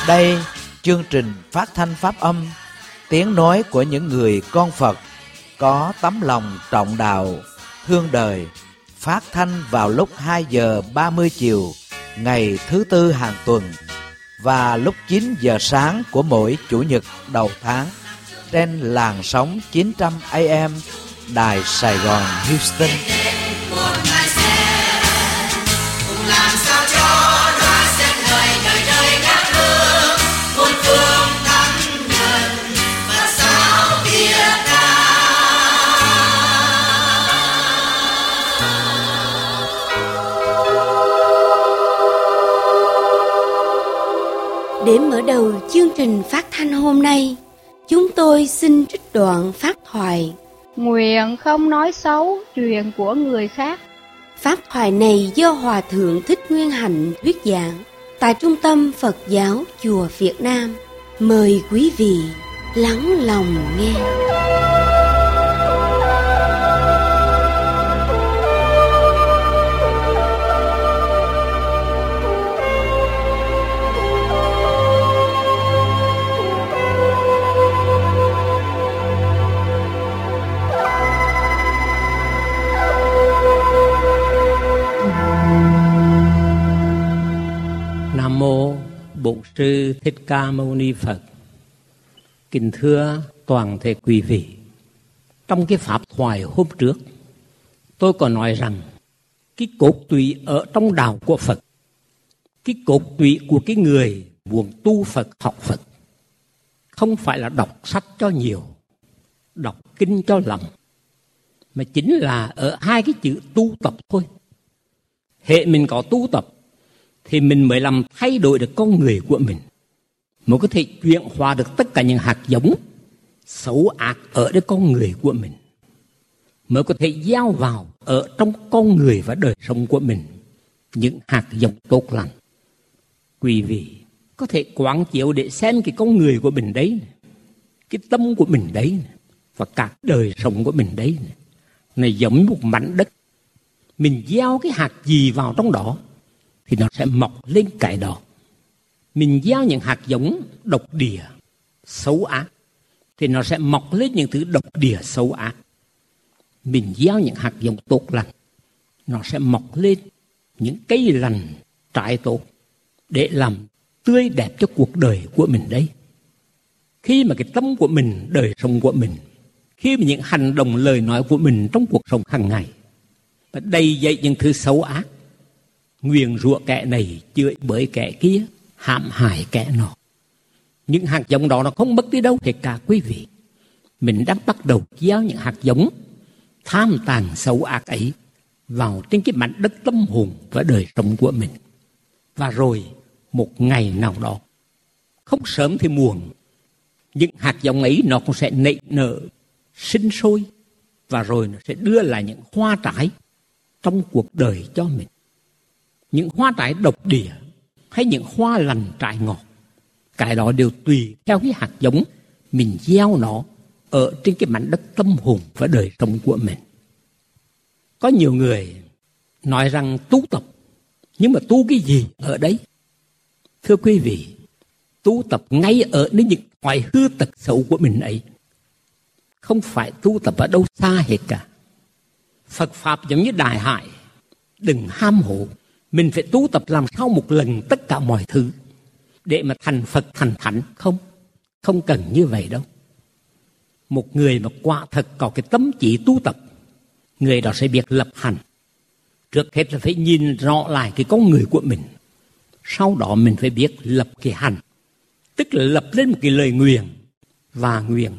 Đây, chương trình phát thanh pháp âm, tiếng nói của những người con Phật có tấm lòng trọng đạo, thương đời, phát thanh vào lúc 2 giờ 30 chiều ngày thứ Tư hàng tuần và lúc 9 giờ sáng của mỗi Chủ nhật đầu tháng trên làn sóng 900 AM Đài Sài Gòn Houston. Để mở đầu chương trình phát thanh hôm nay, chúng tôi xin trích đoạn pháp thoại: Nguyện không nói xấu chuyện của người khác. Pháp thoại này do Hòa Thượng Thích Nguyên Hạnh thuyết giảng tại Trung tâm Phật giáo Chùa Việt Nam. Mời quý vị lắng lòng nghe. Nam mô Bổn Sư Thích Ca Mâu Ni Phật. Kính thưa toàn thể quý vị, trong cái pháp thoại hôm trước, tôi có nói rằng cái cốt tủy ở trong đạo của Phật, cái cốt tủy của cái người muốn tu Phật, học Phật, không phải là đọc sách cho nhiều, đọc kinh cho lòng, mà chính là ở hai cái chữ tu tập thôi. Hệ mình có tu tập thì mình mới làm thay đổi được con người của mình, mới có thể chuyển hóa được tất cả những hạt giống xấu ác ở trong con người của mình, mới có thể gieo vào ở trong con người và đời sống của mình những hạt giống tốt lành. Quý vị có thể quán chiếu để xem cái con người của mình đấy, cái tâm của mình đấy, và cả đời sống của mình đấy này giống một mảnh đất. Mình gieo cái hạt gì vào trong đó thì nó sẽ mọc lên cái đó. Mình gieo những hạt giống độc địa, xấu ác, thì nó sẽ mọc lên những thứ độc địa, xấu ác. Mình gieo những hạt giống tốt lành, nó sẽ mọc lên những cây lành, trái tốt, để làm tươi đẹp cho cuộc đời của mình đấy. Khi mà cái tâm của mình, đời sống của mình, khi mà những hành động, lời nói của mình trong cuộc sống hàng ngày và đầy dậy những thứ xấu ác, nguyền rủa kẻ này, chửi bới kẻ kia, hãm hại kẻ nọ, những hạt giống đó nó không mất đi đâu hết cả quý vị. Mình đang bắt đầu gieo những hạt giống tham tàn xấu ác ấy vào trên cái mảnh đất tâm hồn và đời sống của mình. Và rồi một ngày nào đó, không sớm thì muộn, những hạt giống ấy nó cũng sẽ nảy nở, sinh sôi, và rồi nó sẽ đưa lại những hoa trái trong cuộc đời cho mình. Những hoa trái độc địa hay những hoa lành trái ngọt, cái đó đều tùy theo cái hạt giống mình gieo nó ở trên cái mảnh đất tâm hồn và đời sống của mình. Có nhiều người nói rằng tu tập, nhưng mà tu cái gì ở đấy? Thưa quý vị, tu tập ngay ở những hoài hư tật xấu của mình ấy, không phải tu tập ở đâu xa hết cả. Phật Pháp giống như đại hải, đừng ham hố. Mình phải tu tập làm sao một lần tất cả mọi thứ để mà thành Phật, thành Thánh. Không cần như vậy đâu. Một người mà quả thật có cái tâm trí tu tập, người đó sẽ biết lập hành. Trước hết là phải nhìn rõ lại cái con người của mình, sau đó mình phải biết lập cái hành, tức là lập lên một cái lời nguyện và nguyện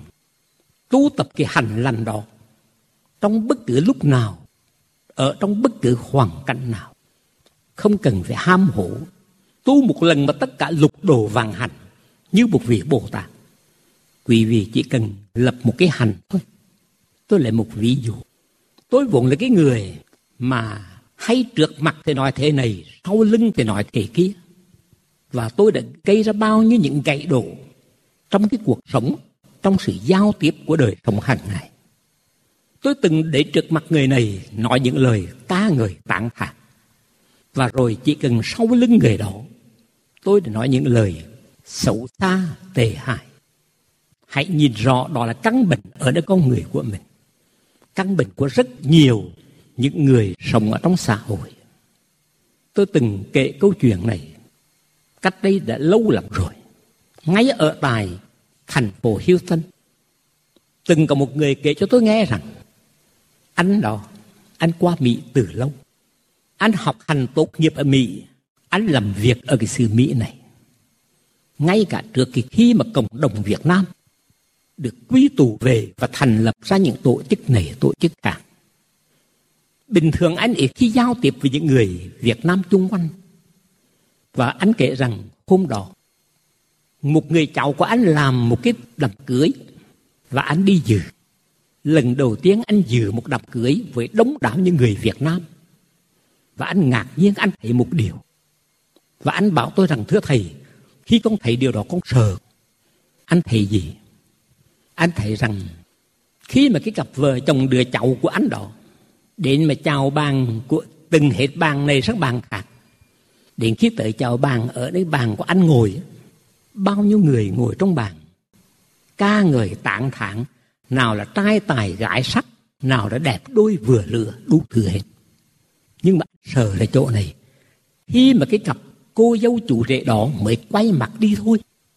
tu tập cái hành lành đó trong bất cứ lúc nào, ở trong bất cứ hoàn cảnh nào. Không cần phải ham hố tu một lần mà tất cả lục đồ vàng hành như một vị Bồ Tát. Quý vị chỉ cần lập một cái hành thôi. Tôi lấy một ví dụ. Tôi vốn là cái người mà hay trước mặt thì nói thế này, sau lưng thì nói thế kia, và tôi đã gây ra bao nhiêu những gãy đổ trong cái cuộc sống, trong sự giao tiếp của đời sống hàng ngày. Tôi từng để trước mặt người này nói những lời ca ngợi tán thán, và rồi chỉ cần sau lưng người đó tôi đã nói những lời xấu xa, tệ hại. Hãy nhìn rõ đó là căn bệnh ở nơi con người của mình, căn bệnh của rất nhiều những người sống ở trong xã hội. Tôi từng kể câu chuyện này cách đây đã lâu lắm rồi, ngay ở tại thành phố Houston. Từng có một người kể cho tôi nghe rằng anh đó, anh qua Mỹ từ lâu, anh học hành tốt nghiệp ở Mỹ, anh làm việc ở cái xứ Mỹ này. Ngay cả trước khi mà cộng đồng Việt Nam được quy tụ về và thành lập ra những tổ chức này, tổ chức khác, bình thường anh ít khi giao tiếp với những người Việt Nam chung quanh. Và anh kể rằng hôm đó một người cháu của anh làm một cái đám cưới và anh đi dự. Lần đầu tiên anh dự một đám cưới với đông đảo những người Việt Nam. Và anh ngạc nhiên, anh thấy một điều. Và anh bảo tôi rằng, thưa thầy, khi con thấy điều đó con sợ. Anh thấy gì? Anh thấy rằng khi mà cái cặp vợ chồng đứa cháu của anh đó đến mà chào bàn của từng hết bàn này sang bàn khác, đến khi tới chào bàn ở nơi bàn của anh ngồi, bao nhiêu người ngồi trong bàn ca ngợi tán thán, nào là trai tài gái sắc, nào là đẹp đôi vừa lứa, đủ thứ hết. Nhưng mà sợ là chỗ này, khi mà cái cặp cô dâu chủ rể đó mới quay mặt đi thôi,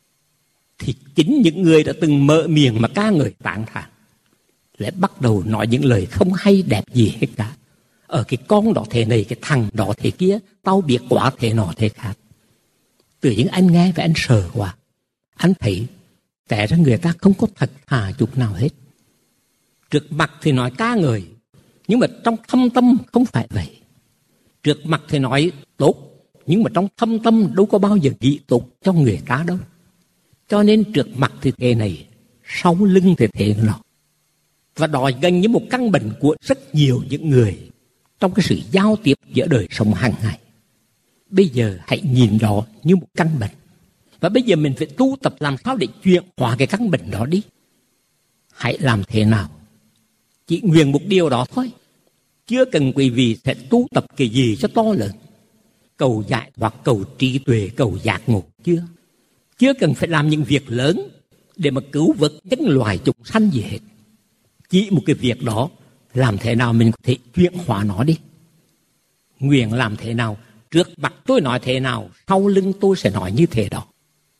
thì chính những người đã từng mở miệng mà ca ngợi tán thán lại bắt đầu nói những lời không hay đẹp gì hết cả. Ở cái con đó thế này, cái thằng đó thế kia, tao biết quá thế nọ thế khác. Tự nhiên anh nghe và anh sợ quá. Anh thấy kể ra người ta không có thật thà chút nào hết. Trước mặt thì nói ca ngợi, nhưng mà trong thâm tâm không phải vậy. Trước mặt thì nói tốt, nhưng mà trong thâm tâm đâu có bao giờ nghĩ tốt cho người ta đâu. Cho nên trước mặt thì thế này, sau lưng thì thế nọ. Và đó gần như một căn bệnh của rất nhiều những người trong cái sự giao tiếp giữa đời sống hàng ngày. Bây giờ hãy nhìn đó như một căn bệnh. Và bây giờ mình phải tu tập làm sao để chuyển hóa cái căn bệnh đó đi. Hãy làm thế nào? Chỉ nguyện một điều đó thôi. Chưa cần quý vị sẽ tu tập cái gì cho to lớn. Cầu giải thoát, cầu trí tuệ, cầu giác ngộ. Chưa cần phải làm những việc lớn để mà cứu vớt nhân loài chúng sanh gì hết. Chỉ một cái việc đó, làm thế nào mình có thể chuyển hóa nó đi. Nguyện làm thế nào, trước mặt tôi nói thế nào, sau lưng tôi sẽ nói như thế đó.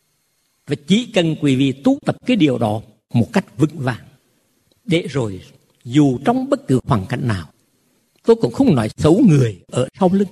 Và chỉ cần quý vị tu tập cái điều đó một cách vững vàng, để rồi dù trong bất cứ hoàn cảnh nào, tôi cũng không nói xấu người ở sau lưng.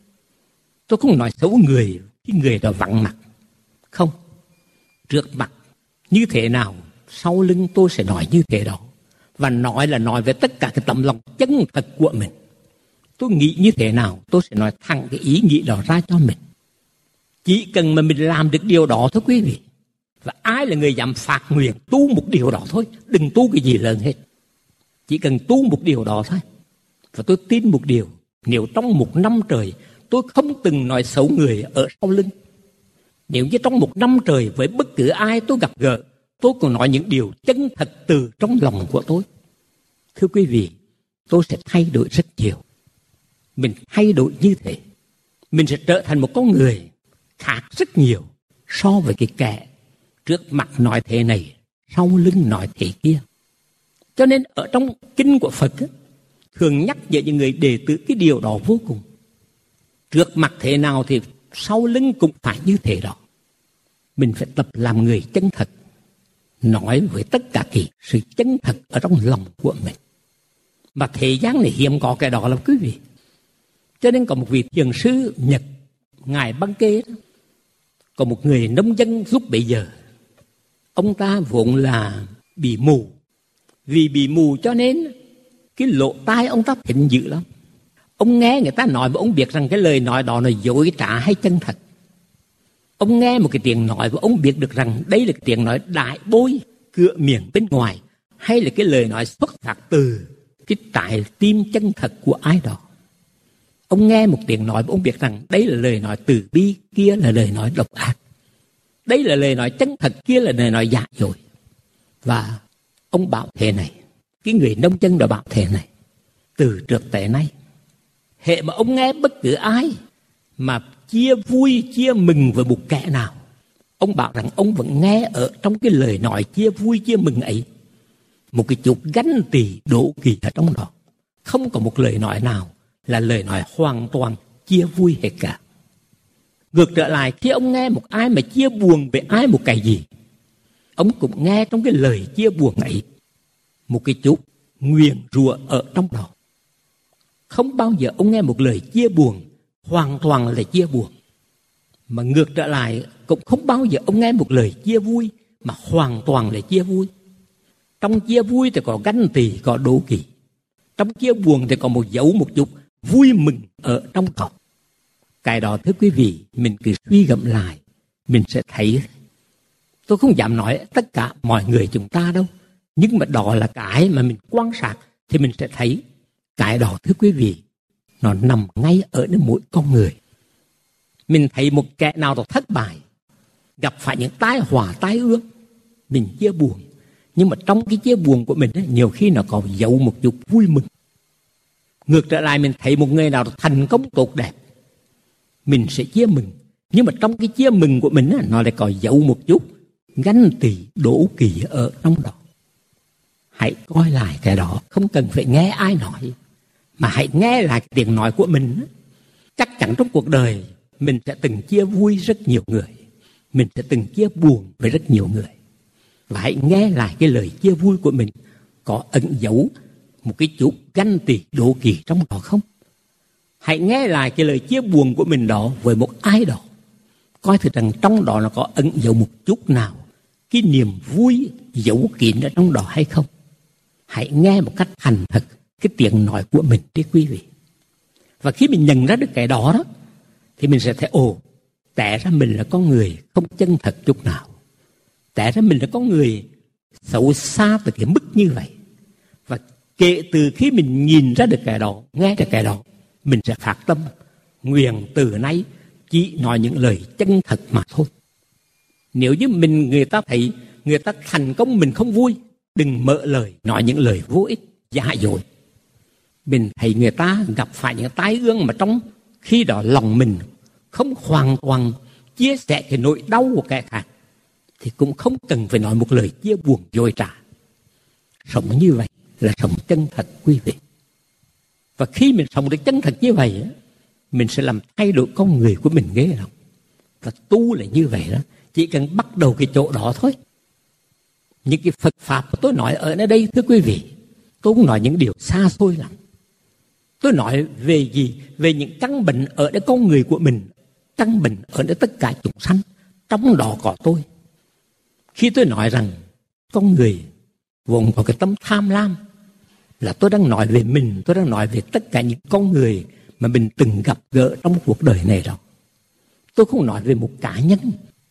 Tôi không nói xấu người khi người đó vắng mặt. Không. Trước mặt như thế nào, sau lưng tôi sẽ nói như thế đó. Và nói là nói về tất cả cái tấm lòng chân thật của mình. Tôi nghĩ như thế nào, tôi sẽ nói thẳng cái ý nghĩ đó ra cho mình. Chỉ cần mà mình làm được điều đó thôi quý vị. Và ai là người dám phát nguyện tu một điều đó thôi. Đừng tu cái gì lớn hết. Chỉ cần tu một điều đó thôi. Và tôi tin một điều, nếu trong một năm trời tôi không từng nói xấu người ở sau lưng, nếu như trong một năm trời với bất cứ ai tôi gặp gỡ, tôi còn nói những điều chân thật từ trong lòng của tôi, thưa quý vị, tôi sẽ thay đổi rất nhiều. Mình thay đổi như thế, mình sẽ trở thành một con người khác rất nhiều so với cái kẻ trước mặt nói thế này, sau lưng nói thế kia. Cho nên ở trong kinh của Phật thường nhắc nhở những người đệ tử cái điều đó vô cùng. Trước mặt thế nào thì sau lưng cũng phải như thế đó. Mình phải tập làm người chân thật, nói với tất cả cái sự chân thật ở trong lòng của mình. Mà thế gian này hiếm có cái đó lắm quý vị. Cho nên có một vị thiền sư Nhật, ngài Băng Kê, có một người nông dân lúc bấy giờ. Ông ta vốn là bị mù. Vì bị mù cho nên cái lỗ tai ông ta thính dữ lắm. Ông nghe người ta nói và ông biết rằng cái lời nói đó là dối trá hay chân thật. Ông nghe một cái tiếng nói và ông biết được rằng đây là cái tiếng nói đại bôi, cửa miệng bên ngoài, hay là cái lời nói xuất phát từ cái trái tim chân thật của ai đó. Ông nghe một tiếng nói và ông biết rằng đây là lời nói từ bi, kia là lời nói độc ác. Đây là lời nói chân thật, kia là lời nói giả dối. Và ông bảo thế này, cái người nông dân đã bảo thế này, từ trước tới nay, hệ mà ông nghe bất cứ ai mà chia vui, chia mừng với một kẻ nào, Ông bảo rằng ông vẫn nghe ở trong cái lời nói chia vui chia mừng ấy một cái chút ganh tị đố kỵ ở trong đó. Không có một lời nói nào là lời nói hoàn toàn chia vui hết cả. Ngược trở lại, khi ông nghe một ai mà chia buồn về ai một cái gì, ông cũng nghe trong cái lời chia buồn ấy một cái chút nguyền rủa ở trong đó. Không bao giờ ông nghe một lời chia buồn hoàn toàn là chia buồn. Mà ngược trở lại, cũng không bao giờ ông nghe một lời chia vui mà hoàn toàn là chia vui. Trong chia vui thì có ganh tị, có đố kỵ. Trong chia buồn thì có một dấu một chút vui mừng ở trong đó. Cái đó thưa quý vị, mình cứ suy gẫm lại, mình sẽ thấy. Tôi không dám nói tất cả mọi người chúng ta đâu, nhưng mà đó là cái mà mình quan sát thì mình sẽ thấy. Cái đó thưa quý vị, nó nằm ngay ở nơi mỗi con người. Mình thấy một kẻ nào đó thất bại, gặp phải những tai họa tai ương, mình chia buồn. Nhưng mà trong cái chia buồn của mình nhiều khi nó còn giấu một chút vui mừng. Ngược trở lại, mình thấy một người nào đó thành công tốt đẹp, mình sẽ chia mừng. Nhưng mà trong cái chia mừng của mình nó lại còn giấu một chút ganh tị đố kỵ ở trong đó. Hãy coi lại cái đó, không cần phải nghe ai nói, mà hãy nghe lại cái tiếng nói của mình. Chắc chắn trong cuộc đời mình sẽ từng chia vui rất nhiều người, mình sẽ từng chia buồn với rất nhiều người. Và hãy nghe lại cái lời chia vui của mình có ẩn giấu một cái chút ganh tị đố kỵ trong đó không? Hãy nghe lại cái lời chia buồn của mình đó với một ai đó, coi thử rằng trong đó nó có ẩn giấu một chút nào cái niềm vui giấu kín ở trong đó hay không. Hãy nghe một cách thành thật cái tiếng nói của mình đi quý vị. Và khi mình nhận ra được cái đó thì mình sẽ thấy té ra mình là con người không chân thật chút nào. Té ra mình là con người xấu xa từ cái mức như vậy. Và kể từ khi mình nhìn ra được cái đó, nghe được cái đó, mình sẽ phát tâm nguyện từ nay chỉ nói những lời chân thật mà thôi. Nếu như người ta thấy người ta thành công mình không vui, đừng mở lời nói những lời vô ích giả dối. Mình thấy người ta gặp phải những tai ương mà trong khi đó lòng mình không hoàn toàn chia sẻ cái nỗi đau của kẻ khác, thì cũng không cần phải nói một lời chia buồn dối trá. Sống như vậy là sống chân thật quý vị. Và khi mình sống được chân thật như vậy, mình sẽ làm thay đổi con người của mình ghê lắm. Và tu là như vậy đó, chỉ cần bắt đầu cái chỗ đó thôi. Những cái Phật Pháp mà tôi nói ở nơi đây thưa quý vị, tôi cũng nói những điều xa xôi lắm. Tôi nói về gì? Về những căn bệnh ở nơi con người của mình, căn bệnh ở nơi tất cả chúng sanh, trong đó có tôi. Khi tôi nói rằng con người vốn có cái tâm tham lam, là tôi đang nói về mình, tôi đang nói về tất cả những con người mà mình từng gặp gỡ trong cuộc đời này đó. Tôi không nói về một cá nhân.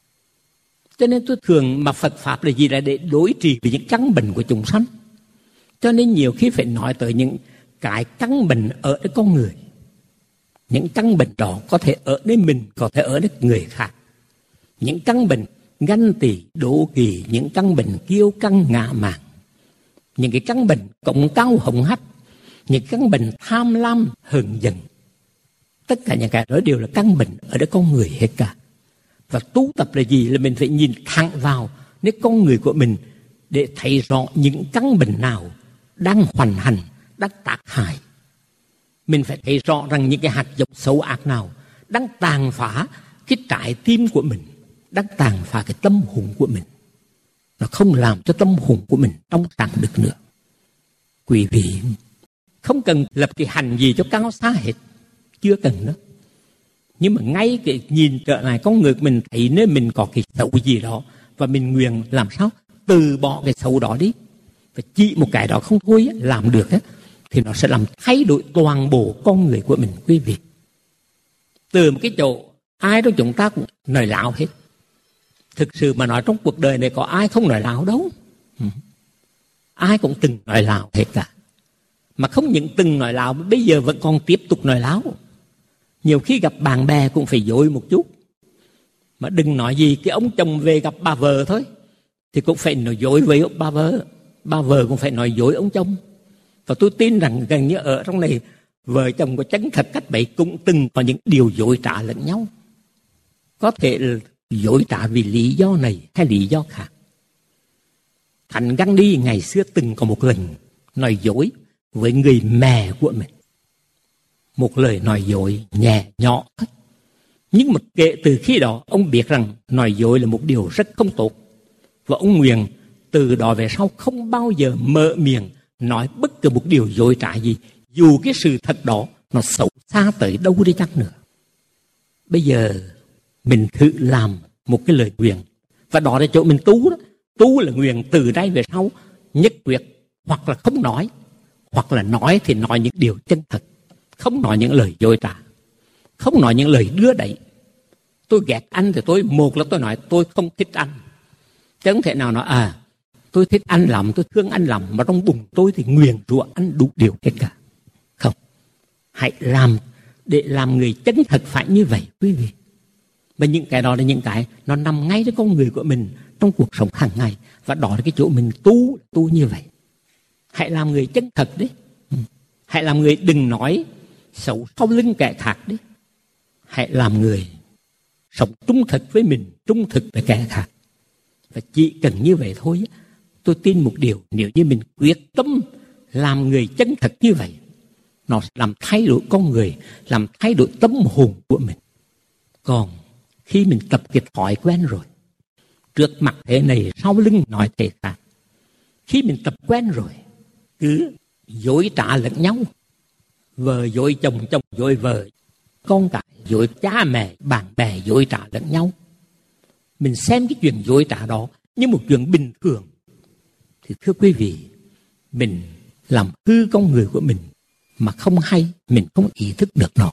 Cho nên tôi thường mà Phật Pháp là gì? Là để đối trị với những căn bệnh của chúng sanh. Cho nên nhiều khi phải nói tới những cái căn bệnh ở nơi con người. Những căn bệnh đó có thể ở nơi mình, có thể ở nơi người khác. Những căn bệnh ganh tị, đố kỵ, những căn bệnh kiêu căng ngạ mạn, những cái căn bệnh cộng cao hồng hách, những căn bệnh tham lam hờn giận. Tất cả những cái đó đều là căn bệnh ở nơi con người hết cả. Và tu tập là gì? Là mình phải nhìn thẳng vào nơi con người của mình để thấy rõ những căn bệnh nào đang hoành hành, đang tác hại. Mình phải thấy rõ rằng những cái hạt giống xấu ác nào đang tàn phá cái trái tim của mình, đang tàn phá cái tâm hồn của mình. Nó không làm cho tâm hồn của mình trong sáng được nữa. Quý vị không cần lập cái hành gì cho cao xa hết, chưa cần đó. Nhưng mà ngay cái nhìn trở lại con người của mình, thấy nếu mình có cái xấu gì đó và mình nguyện làm sao từ bỏ cái xấu đó đi, và chỉ một cái đó không thôi làm được ấy, thì nó sẽ làm thay đổi toàn bộ con người của mình quý vị. Từ một cái chỗ ai đó chúng ta cũng nói láo hết. Thực sự mà nói trong cuộc đời này có ai không nói láo đâu. Ai cũng từng nói láo hết cả. Mà không những từng nói láo, bây giờ vẫn còn tiếp tục nói láo. Nhiều khi gặp bạn bè cũng phải dối một chút. Mà đừng nói gì cái ông chồng về gặp bà vợ thôi thì cũng phải nói dối với bà vợ. Bà vợ cũng phải nói dối ông chồng. Và tôi tin rằng gần như ở trong này vợ chồng có chân thật cách vậy cũng từng có những điều dối trá lẫn nhau. Có thể dối trá vì lý do này hay lý do khác. Thánh Gandhi ngày xưa từng có một lần nói dối với người mẹ của mình. Một lời nói dối nhẹ nhọ thôi. Nhưng mà kể từ khi đó ông biết rằng nói dối là một điều rất không tốt. Và ông nguyện từ đó về sau không bao giờ mở miệng nói bất cứ một điều dối trá gì, dù cái sự thật đó nó xấu xa tới đâu đi chăng nữa. Bây giờ mình thử làm một cái lời nguyện, và đó là chỗ mình tu đó. Tu là nguyện từ đây về sau nhất quyết, hoặc là không nói, hoặc là nói thì nói những điều chân thật, không nói những lời dối trá, không nói những lời đưa đẩy. Tôi ghét anh thì một là tôi nói tôi không thích anh, chứ không thể nào nói tôi thích anh lắm, tôi thương anh lắm, mà trong bụng tôi thì nguyền rủa anh đủ điều hết cả. Không, hãy làm để làm người chân thật phải như vậy quý vị. Và những cái đó là những cái nó nằm ngay trong con người của mình trong cuộc sống hàng ngày, và đó là cái chỗ mình tu như vậy. Hãy làm người chân thật đấy. Hãy làm người đừng nói xấu sau lưng kẻ khác đấy. Hãy làm người sống trung thực với mình, trung thực với kẻ khác. Và chỉ cần như vậy thôi, tôi tin một điều, nếu như mình quyết tâm làm người chân thật như vậy, nó sẽ làm thay đổi con người, làm thay đổi tâm hồn của mình. Còn khi mình tập cái thói quen rồi, trước mặt thế này sau lưng nói thế khác, khi mình tập quen rồi cứ dối trá lẫn nhau, vợ dối chồng, chồng dối vợ, con cái dối cha mẹ, bạn bè dối trá lẫn nhau, mình xem cái chuyện dối trá đó như một chuyện bình thường, thì thưa quý vị, mình làm hư con người của mình mà không hay, mình không ý thức được nó.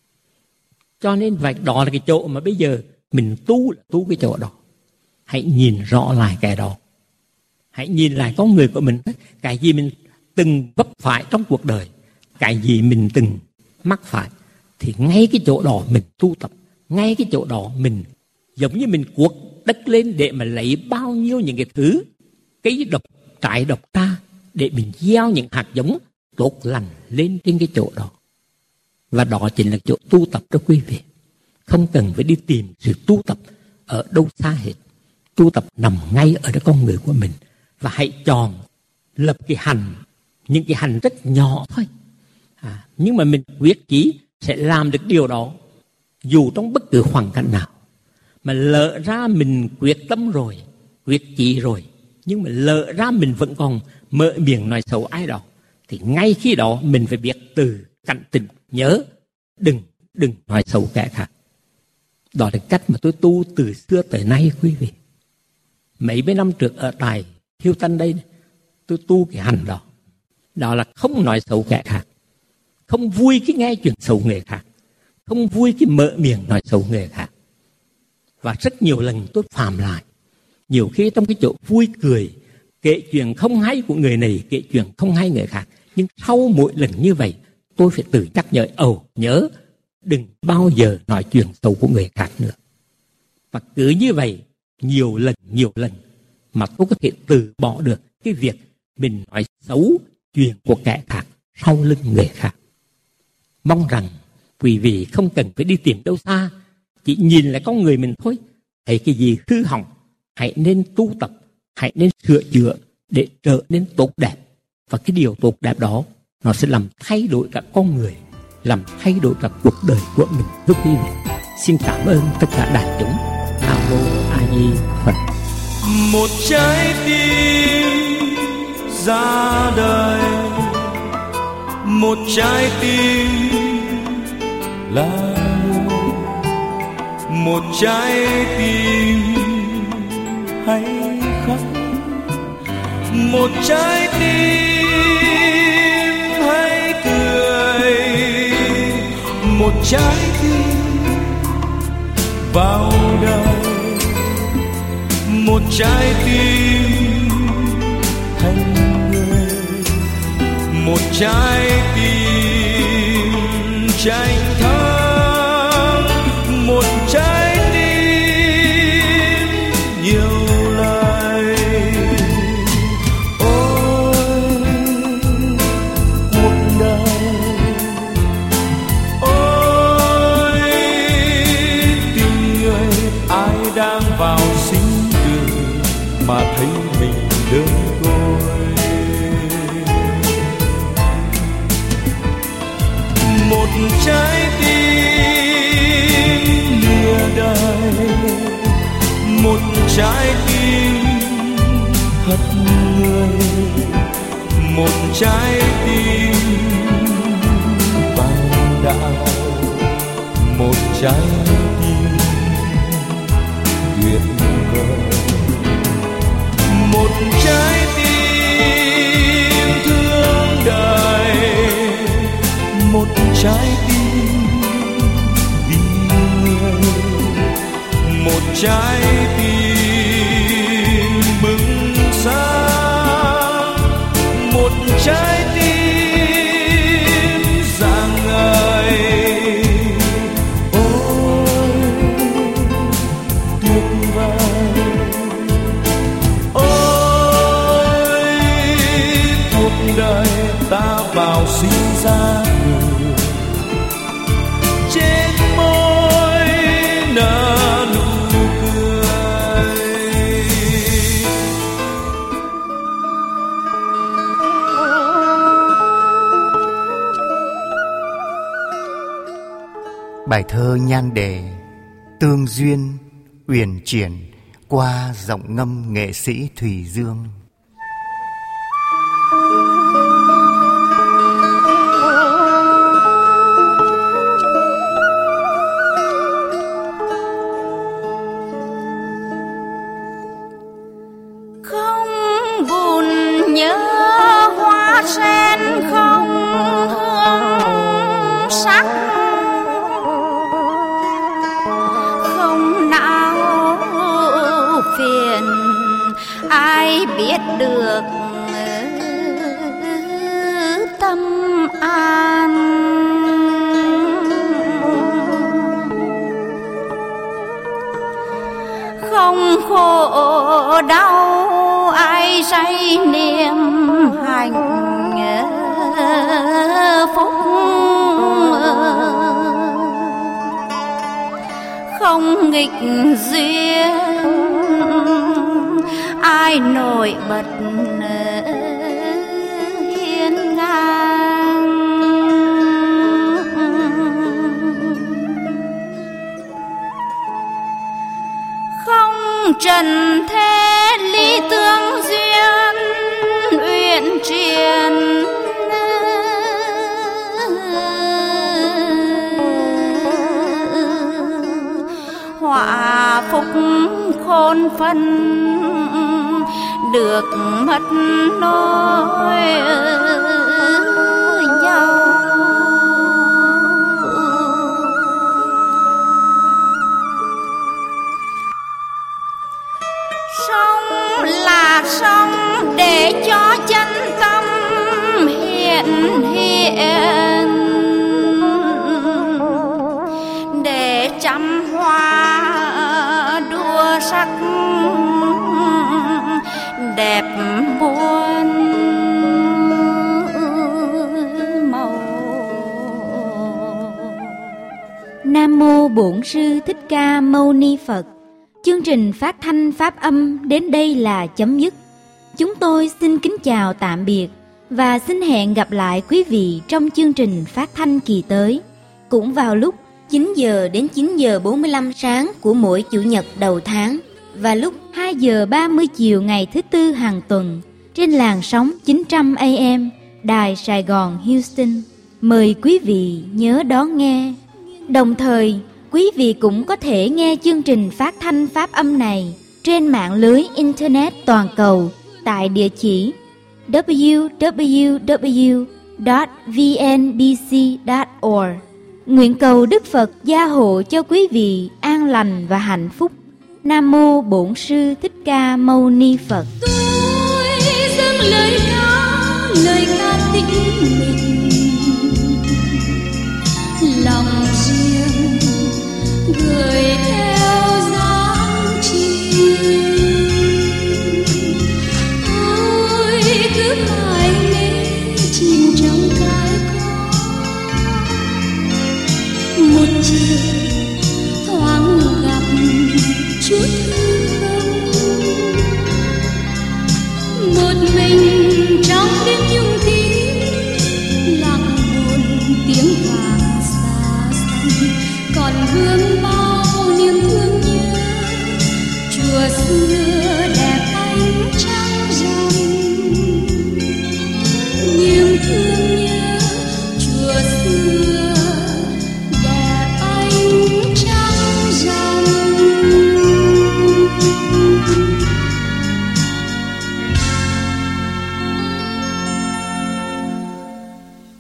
Cho nên vậy đó là cái chỗ mà bây giờ mình tu cái chỗ đó. Hãy nhìn rõ lại cái đó. Hãy nhìn lại con người của mình, cái gì mình từng vấp phải trong cuộc đời, cái gì mình từng mắc phải, thì ngay cái chỗ đó mình tu tập, ngay cái chỗ đó mình giống như mình cuốc đất lên để mà lấy bao nhiêu những cái thứ cây độc, trái độc ra, để mình gieo những hạt giống tốt lành lên trên cái chỗ đó. Và đó chính là chỗ tu tập đó quý vị. Không cần phải đi tìm sự tu tập ở đâu xa hết. Tu tập nằm ngay ở trong con người của mình. Và hãy chọn lập cái hành, những cái hành rất nhỏ thôi. Nhưng mà mình quyết chí sẽ làm được điều đó dù trong bất cứ hoàn cảnh nào. Mà lỡ ra mình quyết tâm rồi, quyết chí rồi, nhưng mà lỡ ra mình vẫn còn mở miệng nói xấu ai đó, thì ngay khi đó mình phải biết từ cảnh tỉnh, nhớ đừng nói xấu kẻ khác. Đó là cách mà tôi tu từ xưa tới nay quý vị. Mấy năm trước ở tại Houston đây, tôi tu cái hành đó. Đó là không nói xấu kẻ khác, không vui cái nghe chuyện xấu người khác, không vui cái mở miệng nói xấu người khác. Và rất nhiều lần tôi phạm lại. Nhiều khi trong cái chỗ vui cười, kể chuyện không hay của người này, kể chuyện không hay người khác. Nhưng sau mỗi lần như vậy, tôi phải tự nhắc nhớ đừng bao giờ nói chuyện xấu của người khác nữa. Và cứ như vậy nhiều lần mà tôi có thể từ bỏ được cái việc mình nói xấu chuyện của kẻ khác sau lưng người khác. Mong rằng quý vị không cần phải đi tìm đâu xa, chỉ nhìn lại con người mình thôi. Thấy cái gì hư hỏng, hãy nên tu tập, hãy nên sửa chữa để trở nên tốt đẹp. Và cái điều tốt đẹp đó nó sẽ làm thay đổi cả con người, làm thay đổi cả cuộc đời của mình. Thưa quý vị, xin cảm ơn tất cả đại chúng. Nam mô A Di Phật. Một trái tim ra đời, một trái tim là một trái tim hay khóc, một trái tim hay cười, một trái tim vào đời, một trái tim thành người, một trái tim tranh thắng, một trái tim nhiều lời. Ôi cuộc đời, ôi tình người ai đã một trái tim vàng đạo, một trái tim tuyệt vời, một trái tim thương đời, một trái tim vì người, một trái tim bừng sáng, một trái tim rạng ngời. Ôi tuyệt vời, ôi cuộc đời ta vào sinh ra người, trên môi nở nụ cười. Bài thơ nhan đề Tương duyên uyển chuyển qua giọng ngâm nghệ sĩ Thùy Dương. Không buồn nhớ hoa sen không hương sắc, không não phiền ai biết được tâm an. Không khổ đau ai say niềm hạnh phúc, không nghịch duyên ai nổi bật hiên ngang. Không trần thế lý tương duyên uyển chuyển, họa phúc khôn phân được mất nối nhau. Sống là sống để cho chân tâm hiện hiện, để chăm hoa đua sắc đẹp muôn màu. Nam mô Bổn Sư Thích Ca Mâu Ni Phật. Chương trình phát thanh pháp âm đến đây là chấm dứt. Chúng tôi xin kính chào tạm biệt và xin hẹn gặp lại quý vị trong chương trình phát thanh kỳ tới, cũng vào lúc 9 giờ đến 9 giờ 45 sáng của mỗi Chủ nhật đầu tháng và lúc 2 giờ 30 chiều ngày thứ Tư hàng tuần trên làn sóng 900 AM Đài Sài Gòn Houston. Mời quý vị nhớ đón nghe. Đồng thời, quý vị cũng có thể nghe chương trình phát thanh pháp âm này trên mạng lưới Internet toàn cầu tại địa chỉ www.vnbc.org. Nguyện cầu Đức Phật gia hộ cho quý vị an lành và hạnh phúc. Nam mô Bổn Sư Thích Ca Mâu Ni Phật. Tôi dâng lời ca tĩnh mịch